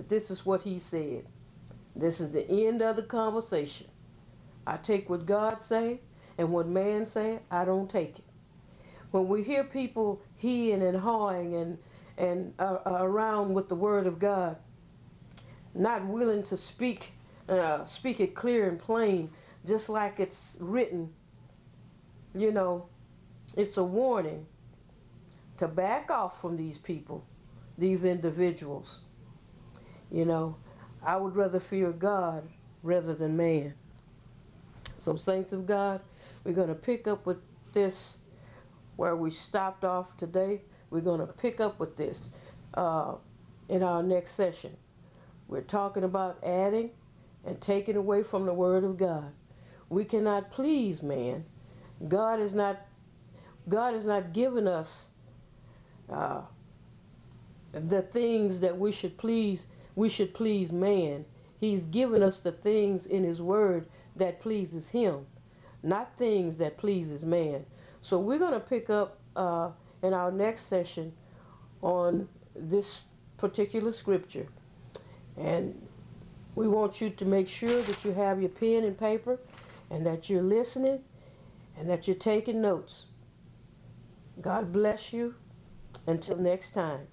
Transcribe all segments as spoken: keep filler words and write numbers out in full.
But this is what he said. This is the end of the conversation. I take what God say, and what man say, I don't take it. When we hear people heeing and hawing and and uh, around with the word of God, not willing to speak, uh, speak it clear and plain, just like it's written, you know, it's a warning to back off from these people, these individuals. You know, I would rather fear God rather than man. So, saints of God, we're going to pick up with this where we stopped off today. We're going to pick up with this uh, in our next session. We're talking about adding and taking away from the Word of God. We cannot please man. God is not. God has not given us uh, the things that we should please. We should please man. He's given us the things in His Word that pleases Him, not things that pleases man. So we're going to pick up uh, in our next session on this particular scripture. And we want you to make sure that you have your pen and paper and that you're listening and that you're taking notes. God bless you. Until next time.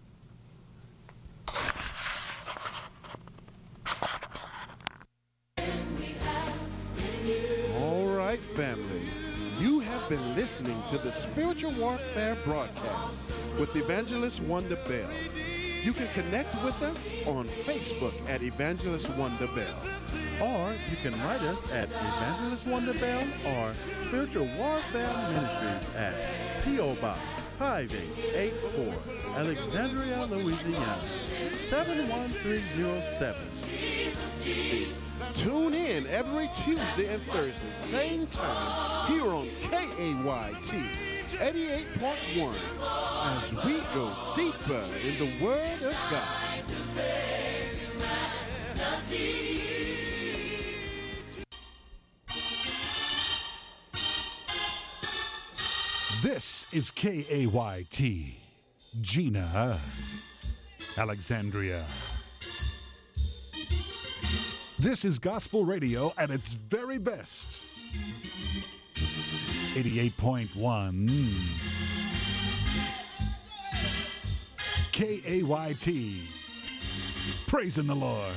All right, family. You have been listening to the Spiritual Warfare broadcast with Evangelist Wanda Bell. You can connect with us on Facebook at Evangelist Wanda Bell. Or you can write us at Evangelist Wanda Bell or Spiritual Warfare Ministries at P O. Box five eight eight four, Alexandria, Louisiana, seven one three zero seven. Tune in every Tuesday and Thursday, same time, here on K A Y T eighty-eight point one, as we go deeper in the Word of God. This is K A Y T, Gina, Alexandria. This is gospel radio at its very best. eighty-eight point one K A Y T. Praising the Lord.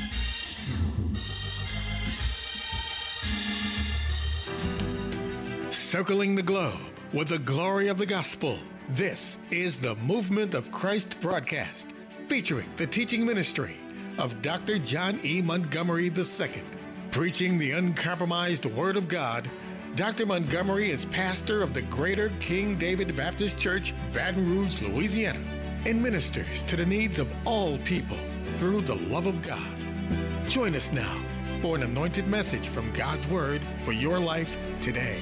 Circling the globe with the glory of the gospel. This is the Movement of Christ broadcast, featuring the teaching ministry of Doctor John E. Montgomery the Second. Preaching the uncompromised Word of God, Doctor Montgomery is pastor of the Greater King David Baptist Church, Baton Rouge, Louisiana, and ministers to the needs of all people through the love of God. Join us now for an anointed message from God's Word for your life today.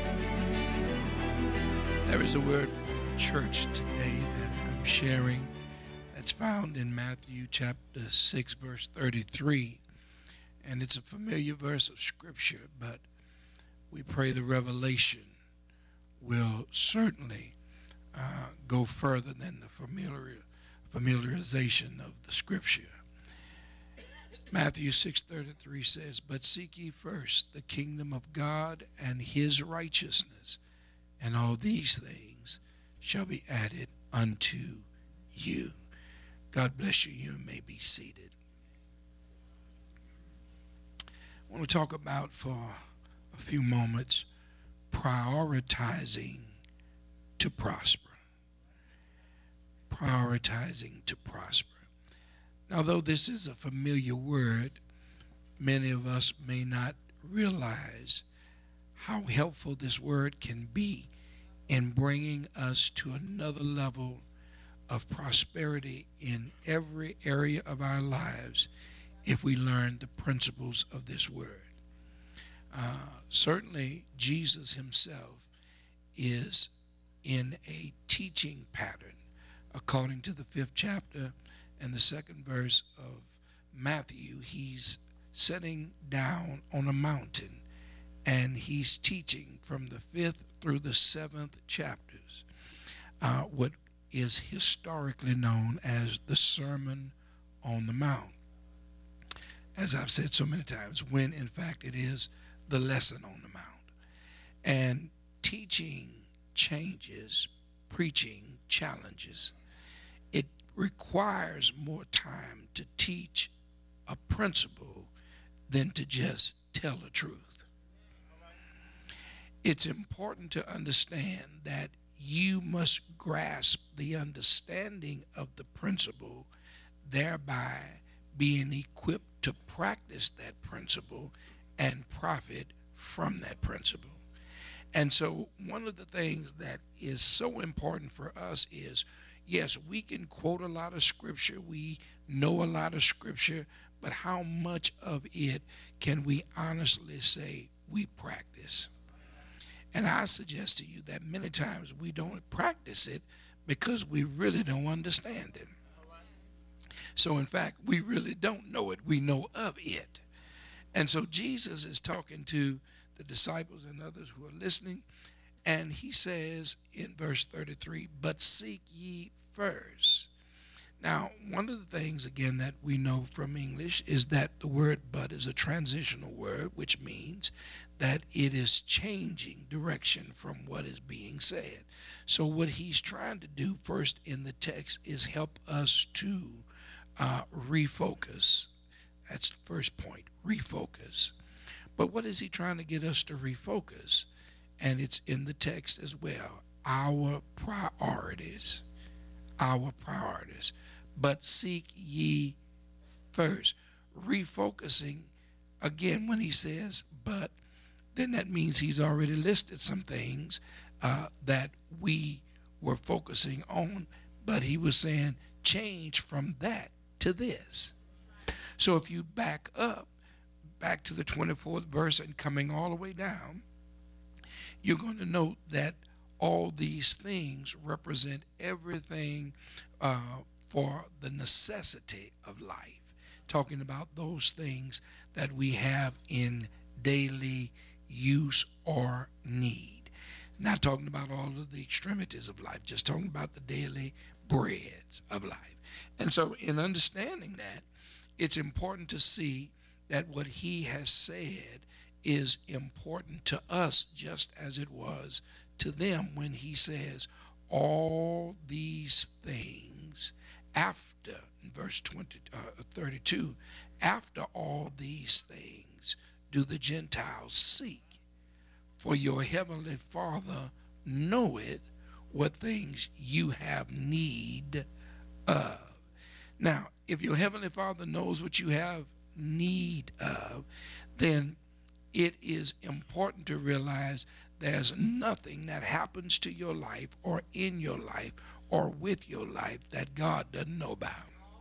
There is a word for the church today that I'm sharing that's found in Matthew chapter six, verse thirty-three. And it's a familiar verse of Scripture, but we pray the revelation will certainly uh, go further than the familiar, familiarization of the Scripture. Matthew six thirty-three says, "But seek ye first the kingdom of God and His righteousness, and all these things shall be added unto you." God bless you. You may be seated. I want to talk about for a few moments prioritizing to prosper. Prioritizing to prosper. Now, though this is a familiar word, many of us may not realize how helpful this word can be in bringing us to another level of prosperity in every area of our lives if we learn the principles of this word. Uh, certainly, Jesus himself is in a teaching pattern according to the fifth chapter and the second verse of Matthew. He's sitting down on a mountain and he's teaching from the fifth through the seventh chapters, uh, what is historically known as the Sermon on the Mount. As I've said so many times, when in fact it is the lesson on the Mount. And teaching changes, preaching challenges. It requires more time to teach a principle than to just tell the truth. It's important to understand that you must grasp the understanding of the principle, thereby being equipped to practice that principle and profit from that principle. And so one of the things that is so important for us is, yes, we can quote a lot of scripture, we know a lot of scripture, but how much of it can we honestly say we practice? And I suggest to you that many times we don't practice it because we really don't understand it. So in fact, we really don't know it. We know of it. And so Jesus is talking to the disciples and others who are listening, and he says in verse thirty-three, but seek ye first. Now, one of the things, again, that we know from English is that the word but is a transitional word, which means that it is changing direction from what is being said. So what he's trying to do first in the text is help us to uh, refocus. That's the first point, refocus. But what is he trying to get us to refocus? And it's in the text as well, our priorities, our priorities. But seek ye first. Refocusing, again, when he says but, then that means he's already listed some things uh, that we were focusing on, but he was saying change from that to this. So if you back up, back to the twenty-fourth verse and coming all the way down, you're going to note that all these things represent everything uh, for the necessity of life, talking about those things that we have in daily use or need. Not talking about all of the extremities of life, just talking about the daily breads of life. And so in understanding that, it's important to see that what he has said is important to us just as it was to them when he says all these things after, in verse twenty, uh, thirty-two, after all these things do the Gentiles seek, for your heavenly Father knoweth what things you have need of. Now, if your heavenly Father knows what you have need of, then it is important to realize there's nothing that happens to your life or in your life or with your life that God doesn't know about.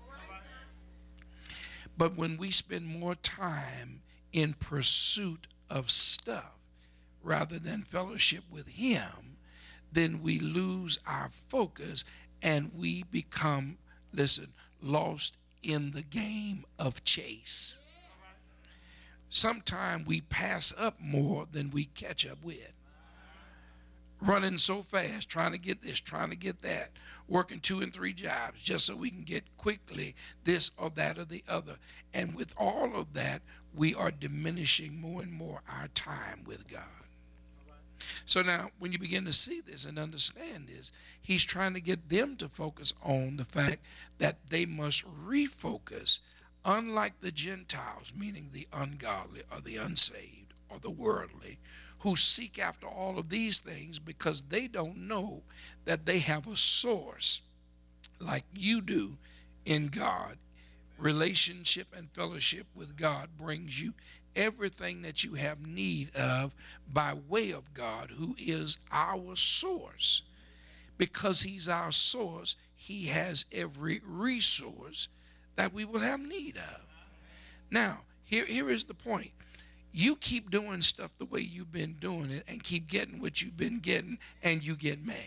But when we spend more time in pursuit of stuff rather than fellowship with him, then we lose our focus and we become, listen, lost in the game of chase. Sometimes we pass up more than we catch up with. Running so fast, trying to get this, trying to get that, working two and three jobs just so we can get quickly this or that or the other. And with all of that, we are diminishing more and more our time with God. So now, when you begin to see this and understand this, he's trying to get them to focus on the fact that they must refocus, unlike the Gentiles, meaning the ungodly or the unsaved or the worldly, who seek after all of these things because they don't know that they have a source like you do in God. Relationship and fellowship with God brings you everything that you have need of by way of God, who is our source. Because he's our source, he has every resource that we will have need of. Now, here, here is the point. You keep doing stuff the way you've been doing it and keep getting what you've been getting, and you get mad.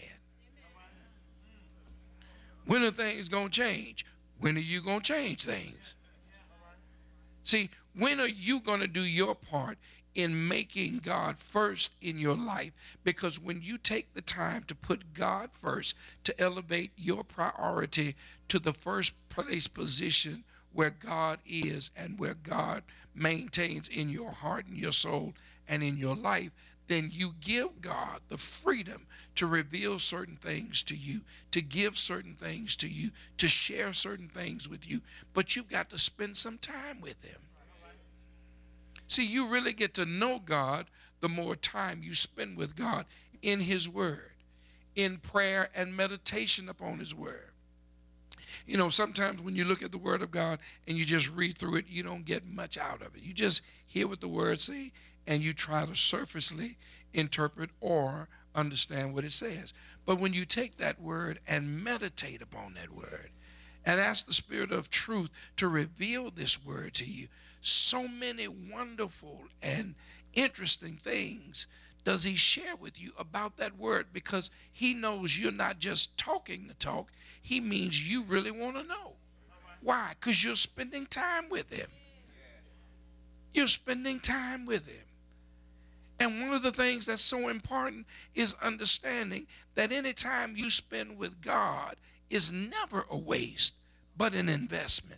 When are things going to change? When are you going to change things? See, when are you going to do your part in making God first in your life? Because when you take the time to put God first, to elevate your priority to the first place position where God is and where God maintains in your heart and your soul and in your life, then you give God the freedom to reveal certain things to you, to give certain things to you, to share certain things with you. But you've got to spend some time with him. See, you really get to know God the more time you spend with God in his word, in prayer and meditation upon his word. You know, sometimes when you look at the word of God and you just read through it, you don't get much out of it. You just hear what the word says and you try to surfacely interpret or understand what it says. But when you take that word and meditate upon that word and ask the Spirit of truth to reveal this word to you, so many wonderful and interesting things does he share with you about that word, because he knows you're not just talking the talk. He means you really want to know. Why? Because you're spending time with him. You're spending time with him. And one of the things that's so important is understanding that any time you spend with God is never a waste, but an investment.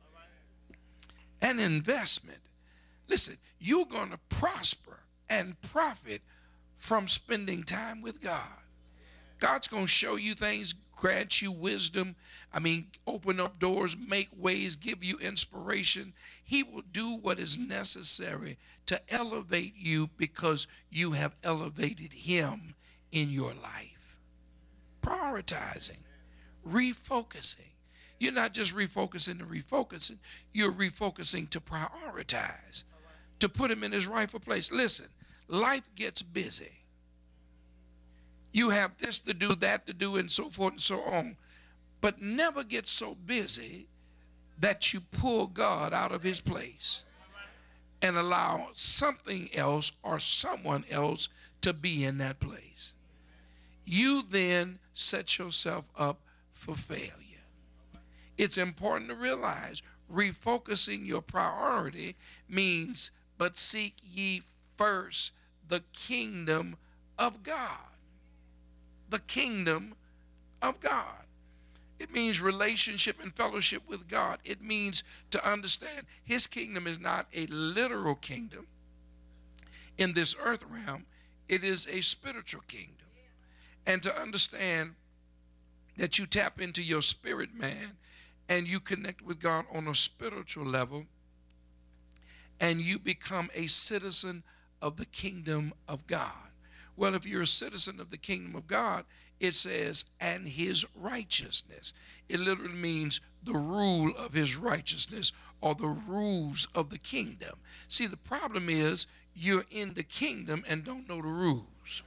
An investment. Listen, you're going to prosper and profit from spending time with God. God's going to show you things, grant you wisdom. I mean, open up doors, make ways, give you inspiration. He will do what is necessary to elevate you because you have elevated him in your life. Prioritizing, refocusing. You're not just refocusing to refocusing. You're refocusing to prioritize, to put him in his rightful place. Listen, life gets busy. You have this to do, that to do, and so forth and so on. But never get so busy that you pull God out of his place and allow something else or someone else to be in that place. You then set yourself up for failure. It's important to realize refocusing your priority means, but seek ye first the kingdom of God. The kingdom of God. It means relationship and fellowship with God. It means to understand his kingdom is not a literal kingdom in this earth realm. It is a spiritual kingdom. And to understand that you tap into your spirit man and you connect with God on a spiritual level and you become a citizen of the kingdom of God. Well, if you're a citizen of the kingdom of God, it says, and his righteousness. It literally means the rule of his righteousness or the rules of the kingdom. See, the problem is you're in the kingdom and don't know the rules.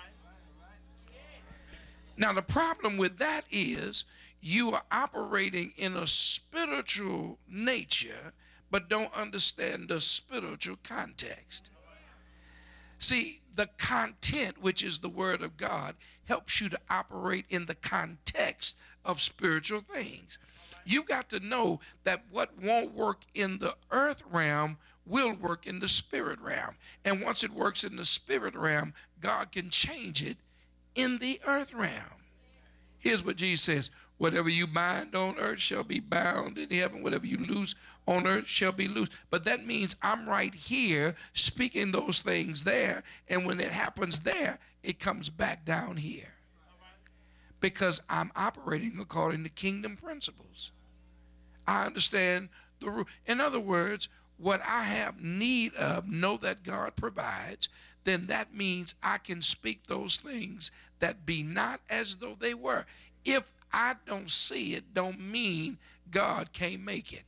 Now, the problem with that is you are operating in a spiritual nature, but don't understand the spiritual context. See, the content, which is the word of God, helps you to operate in the context of spiritual things. You've got to know that what won't work in the earth realm will work in the spirit realm. And once it works in the spirit realm, God can change it in the earth realm. Here's what Jesus says: whatever you bind on earth shall be bound in heaven. Whatever you loose on earth shall be loose. But that means I'm right here speaking those things there. And when it happens there, it comes back down here. Because I'm operating according to kingdom principles. I understand the rule. In other words, what I have need of, know that God provides, then that means I can speak those things that be not as though they were. If I don't see it, don't mean God can't make it.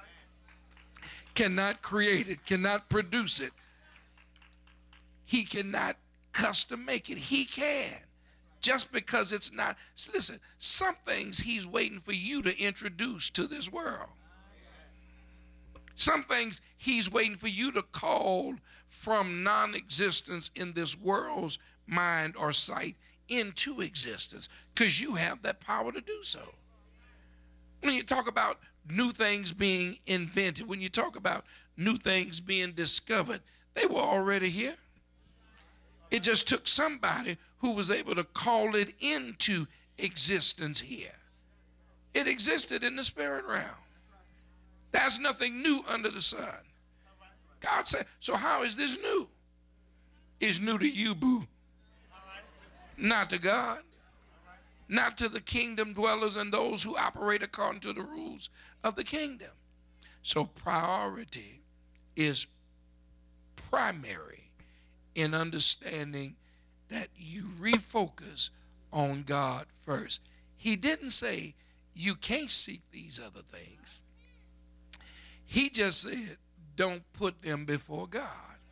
Cannot create it, cannot produce it. He cannot custom make it. He can. Just because it's not. Listen, some things he's waiting for you to introduce to this world. Some things he's waiting for you to call from non-existence in this world's mind or sight into existence, because you have that power to do so. When you talk about new things being invented, when you talk about new things being discovered, they were already here. It just took somebody who was able to call it into existence here. It existed in the spirit realm. There's nothing new under the sun. God said, so how is this new? It's new to you, boo. Not to God. Not to the kingdom dwellers and those who operate according to the rules of the kingdom. So priority is primary in understanding that you refocus on God first. He didn't say you can't seek these other things. He just said don't put them before God.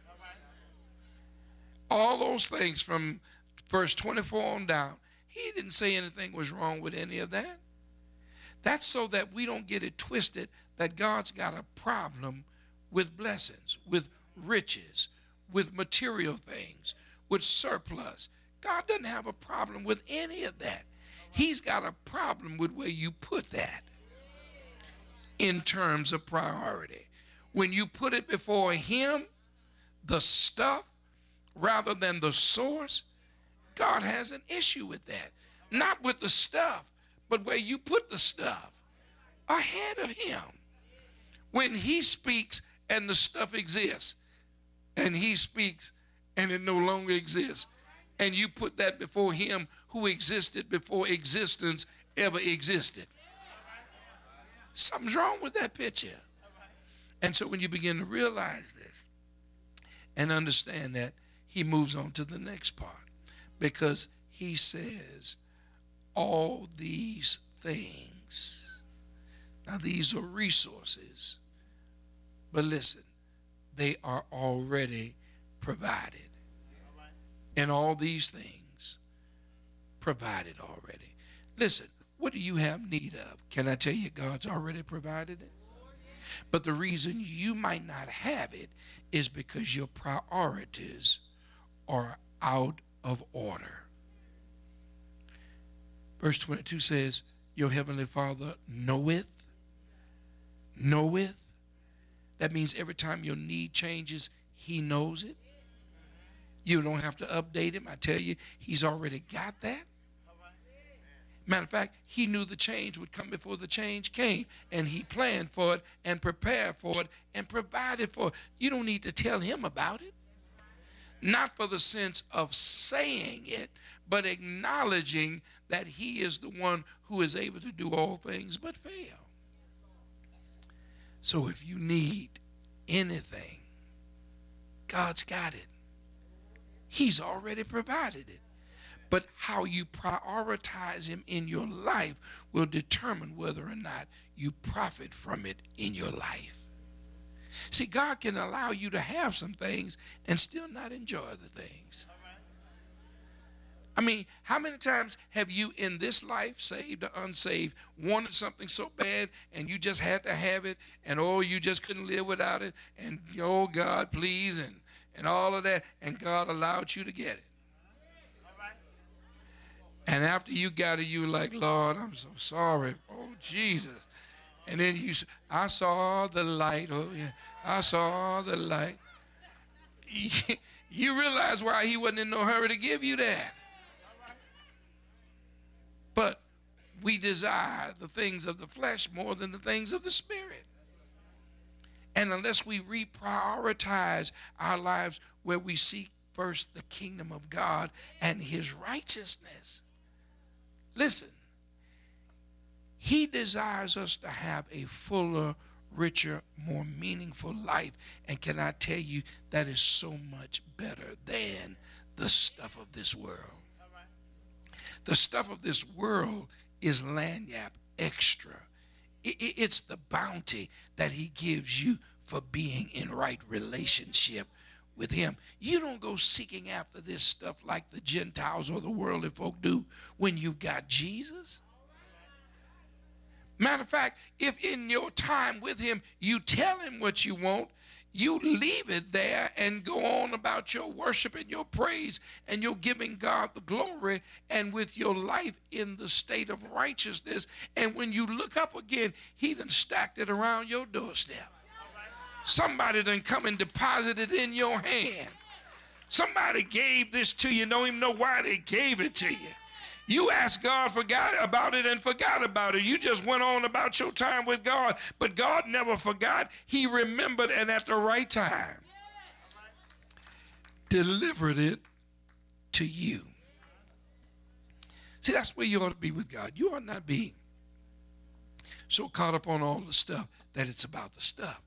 All those things from verse twenty-four on down, he didn't say anything was wrong with any of that. That's so that we don't get it twisted that God's got a problem with blessings, with riches, with material things, with surplus. God doesn't have a problem with any of that. He's got a problem with where you put that in terms of priority. When you put it before him, the stuff, rather than the source, God has an issue with that. Not with the stuff, but where you put the stuff ahead of him. When he speaks and the stuff exists, and he speaks and it no longer exists, and you put that before him who existed before existence ever existed. Something's wrong with that picture. And so when you begin to realize this and understand that, he moves on to the next part, because he says all these things. Now these are resources, but listen, they are already provided. And all these things provided already. Listen, what do you have need of? Can I tell you God's already provided it? But the reason you might not have it is because your priorities are out of order. Verse twenty-two says, your heavenly Father knoweth, knoweth. That means every time your need changes, he knows it. You don't have to update him. I tell you, he's already got that. Matter of fact, he knew the change would come before the change came, and he planned for it and prepared for it and provided for it. You don't need to tell him about it. Not for the sense of saying it, but acknowledging that he is the one who is able to do all things but fail. So if you need anything, God's got it. He's already provided it. But how you prioritize him in your life will determine whether or not you profit from it in your life. See, God can allow you to have some things and still not enjoy the things. I mean, how many times have you in this life, saved or unsaved, wanted something so bad and you just had to have it, and oh, you just couldn't live without it, and oh, God, please, and, and all of that, and God allowed you to get it. And after you got it, you were like, Lord, I'm so sorry. Oh, Jesus. And then you, I saw the light. Oh, yeah, I saw the light. You realize why he wasn't in no hurry to give you that. But we desire the things of the flesh more than the things of the spirit. And unless we reprioritize our lives where we seek first the kingdom of God and his righteousness, listen, he desires us to have a fuller, richer, more meaningful life. And can I tell you, that is so much better than the stuff of this world. The stuff of this world is lagniappe extra. It's the bounty that he gives you for being in right relationship with him. You don't go seeking after this stuff like the Gentiles or the worldly folk do when you've got Jesus. Matter of fact, if in your time with him you tell him what you want, you leave it there and go on about your worship and your praise, and you're giving God the glory, and with your life in the state of righteousness. And when you look up again, he done stacked it around your doorstep. Somebody done come and deposited it in your hand. Somebody gave this to you. Don't even know why they gave it to you. You asked God forgot about it and forgot about it. You just went on about your time with God, but God never forgot. He remembered, and at the right time delivered it to you. See, that's where you ought to be with God. You ought not be so caught up on all the stuff that it's about the stuff.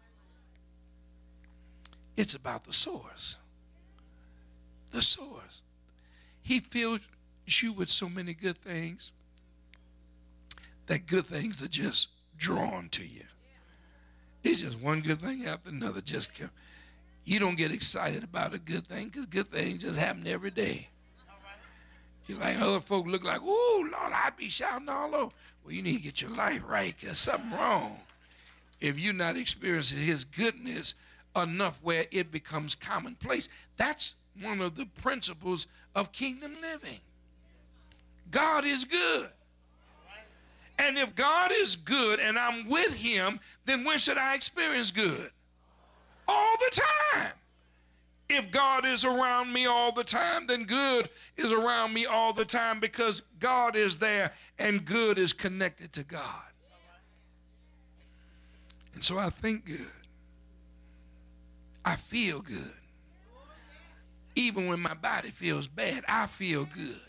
It's about the source. The source. He fills you with so many good things that good things are just drawn to you. It's just one good thing after another just come. You don't get excited about a good thing because good things just happen every day. You're like, other folk look like, ooh, Lord, I be shouting all over. Well, you need to get your life right because something wrong if you're not experiencing his goodness enough where it becomes commonplace. That's one of the principles of kingdom living. God is good. And if God is good and I'm with him, then when should I experience good? All the time. If God is around me all the time, then good is around me all the time because God is there and good is connected to God. And so I think good. I feel good. Even when my body feels bad, I feel good.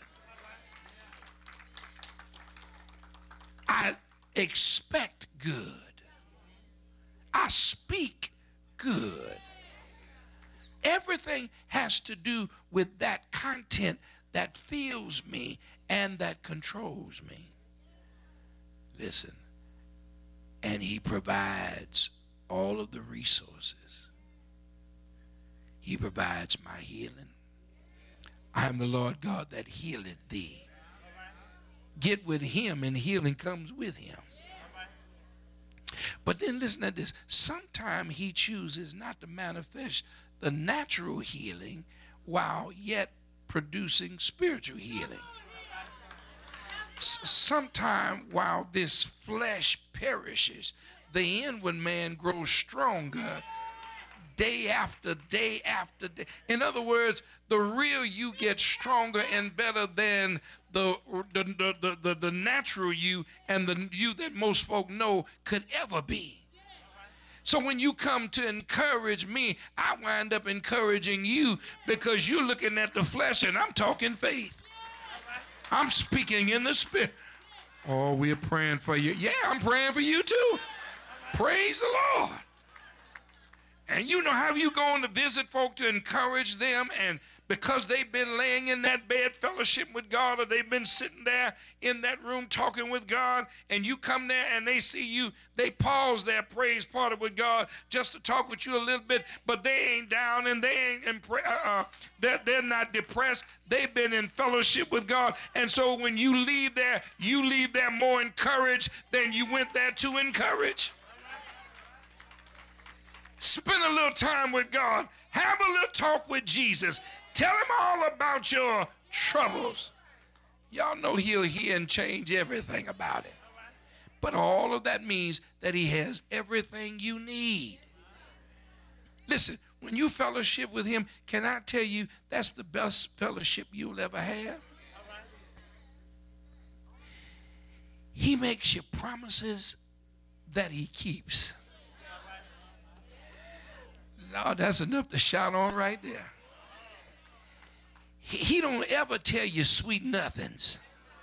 I expect good. I speak good. Everything has to do with that content that fills me and that controls me. Listen, and he provides all of the resources. He provides my healing. I am the Lord God that healeth thee. Get with him and healing comes with him. But then listen to this. Sometimes he chooses not to manifest the natural healing while yet producing spiritual healing. S- sometime while this flesh perishes, the inward man grows stronger day after day after day. In other words, the real you gets stronger and better than the the, the, the, the, the natural you and the you that most folk know could ever be. So when you come to encourage me, I wind up encouraging you because you're looking at the flesh and I'm talking faith. I'm speaking in the spirit. Oh, we're praying for you. Yeah, I'm praying for you too. Praise the Lord. And you know how you going to visit folk to encourage them, and because they've been laying in that bed fellowship with God, or they've been sitting there in that room talking with God, and you come there and they see you, they pause their praise part with God just to talk with you a little bit, but they ain't down and they ain't in pra- uh, uh, they're, they're not depressed. They've been in fellowship with God. And so when you leave there, you leave there more encouraged than you went there to encourage. Spend a little time with God. Have a little talk with Jesus. Tell him all about your troubles. Y'all know he'll hear and change everything about it. But all of that means that he has everything you need. Listen, when you fellowship with him, can I tell you that's the best fellowship you'll ever have? He makes you promises that he keeps. Lord, that's enough to shout on right there. He, he don't ever tell you sweet nothings.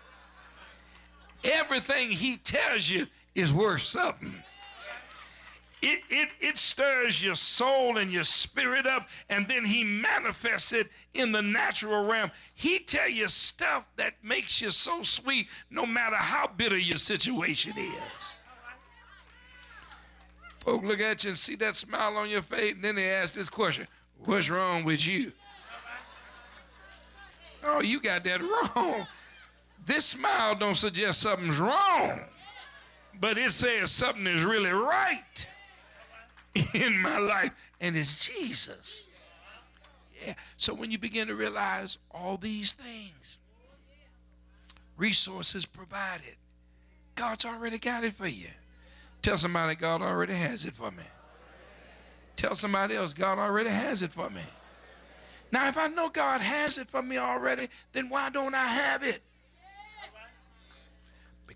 Everything he tells you is worth something. It, it, it stirs your soul and your spirit up, and then he manifests it in the natural realm. He tell you stuff that makes you so sweet no matter how bitter your situation is. Folk look at you and see that smile on your face, and then they ask this question, what's wrong with you? Oh, you got that wrong. This smile don't suggest something's wrong, but it says something is really right in my life, and it's Jesus. Yeah. So when you begin to realize all these things, resources provided, God's already got it for you. Tell somebody God already has it for me. Tell somebody else God already has it for me. Now, if I know God has it for me already, then why don't I have it?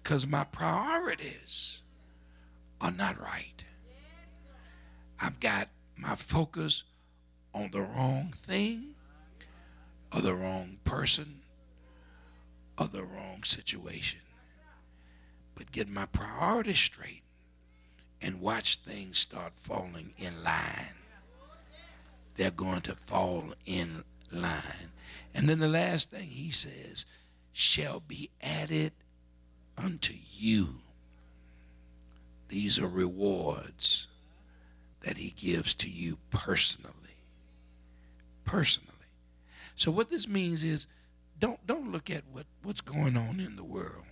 because my priorities are not right. I've got my focus on the wrong thing, or the wrong person, or the wrong situation. But get my priorities straight and watch things start falling in line. They're going to fall in line. And then the last thing he says, shall be added unto you. These are rewards that he gives to you personally. Personally. So what this means is, don't don't look at what, what's going on in the world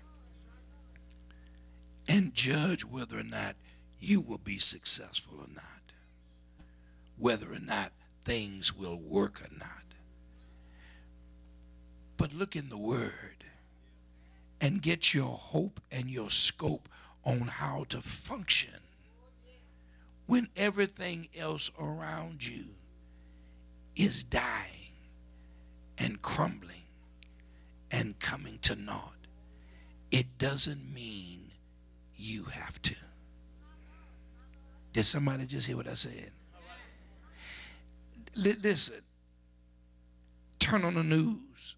and judge whether or not you will be successful or not, whether or not things will work or not. But look in the Word and get your hope and your scope on how to function when everything else around you is dying and crumbling and coming to naught. It doesn't mean you have to. Did somebody just hear what I said? L- listen, turn on the news.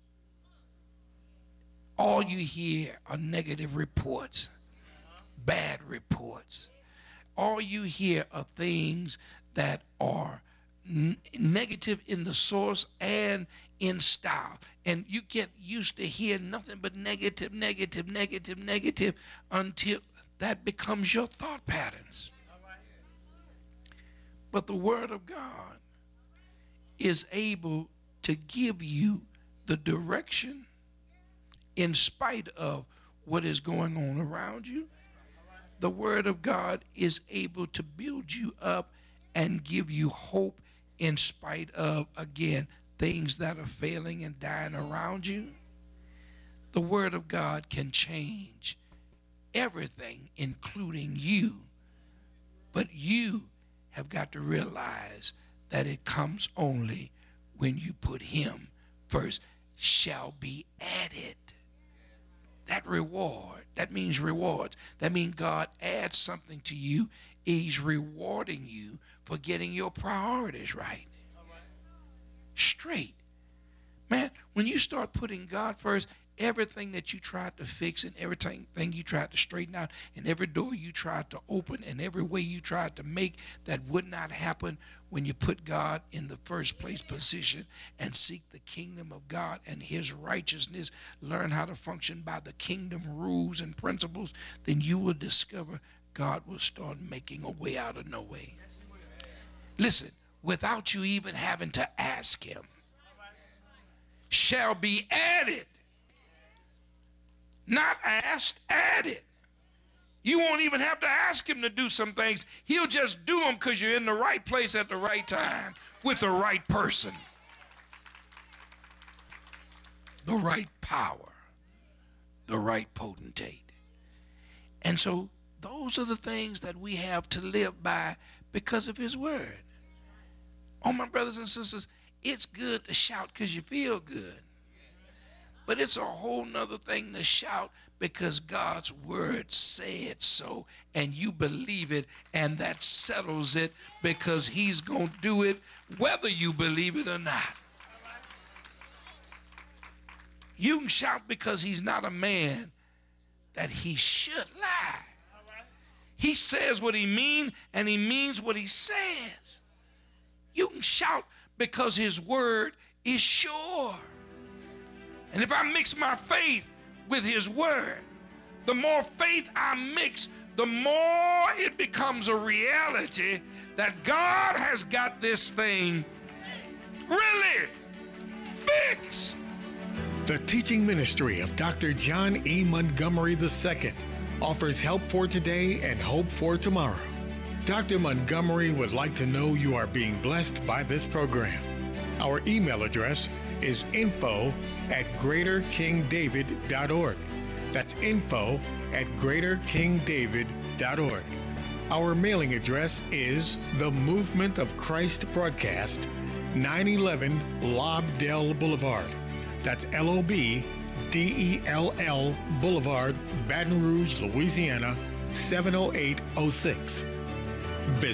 All you hear are negative reports, bad reports. All you hear are things that are n- negative in the source and in style. And you get used to hearing nothing but negative, negative, negative, negative until that becomes your thought patterns. But the Word of God is able to give you the direction in spite of what is going on around you. The Word of God is able to build you up and give you hope in spite of, again, things that are failing and dying around you. The Word of God can change everything, including you. But you have got to realize that it comes only when you put Him first. Shall be added. That reward, that means rewards. That means God adds something to you. He's rewarding you for getting your priorities right. Straight. Man, when you start putting God first, everything that you tried to fix and everything thing you tried to straighten out and every door you tried to open and every way you tried to make that would not happen when you put God in the first place position and seek the kingdom of God and His righteousness, learn how to function by the kingdom rules and principles, then you will discover God will start making a way out of no way. Listen, without you even having to ask Him, shall be added. Not asked, added. You won't even have to ask Him to do some things. He'll just do them because you're in the right place at the right time with the right person. The right power. The right potentate. And so those are the things that we have to live by because of His Word. Oh, my brothers and sisters, it's good to shout because you feel good. But it's a whole nother thing to shout because God's Word said so and you believe it, and that settles it because He's going to do it whether you believe it or not. You can shout because He's not a man that He should lie. He says what He means and He means what He says. You can shout because His Word is sure. And if I mix my faith with His Word, the more faith I mix, the more it becomes a reality that God has got this thing really fixed. The teaching ministry of Doctor John E. Montgomery the Second offers help for today and hope for tomorrow. Doctor Montgomery would like to know you are being blessed by this program. Our email address is info at greater king david dot org. That's info at greater king david dot org. Our mailing address is The Movement of Christ Broadcast, nine eleven Lobdell Boulevard. That's L O B D E L L Boulevard, Baton Rouge, Louisiana, seven oh eight oh six. Visit